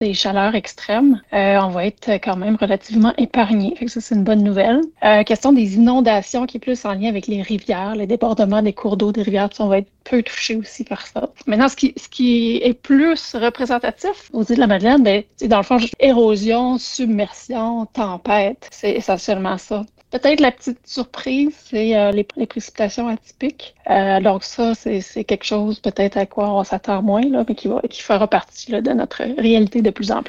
des chaleurs extrêmes, on va être quand même relativement épargné. Fait que ça, c'est une bonne nouvelle. Question des inondations qui est plus en lien avec les rivières, les débordements des cours d'eau des rivières, on va être peu touché aussi par ça. Maintenant, ce qui est plus représentatif aux îles de la Madeleine, ben, dans le fond, érosion, submersion, tempête, c'est essentiellement ça. Peut-être la petite surprise, c'est les précipitations atypiques. Donc ça, c'est quelque chose peut-être à quoi on s'attend moins, là, mais qui fera partie là, de notre réalité de plus en plus.